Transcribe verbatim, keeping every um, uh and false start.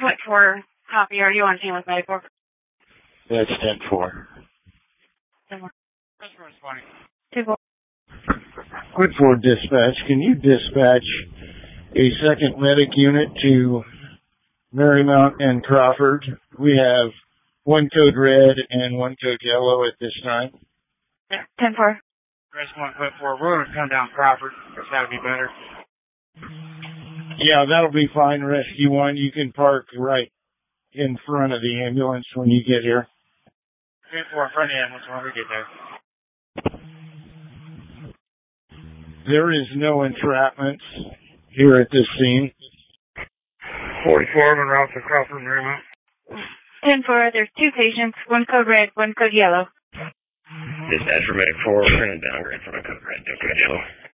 What for? Copy. Are you on team with medical? That's ten four. ten four. Customer responding. two four. Quid for dispatch. Can you dispatch a second medic unit to Marymount and Crawford? We have one code red and one code yellow at this time. Yeah, ten four. Rest one foot four. We're going to come down Crawford. That would be better. Yeah, that'll be fine. Rescue one, you can park right in front of the ambulance when you get here. ten four, front of the ambulance when we get there. There is no entrapments here at this scene. forty-four, en route to Crawford, Marymount. ten four, there's two patients, one code red, one code yellow. Dispatch for medic four, we're going to downgrade from a code red to a code yellow.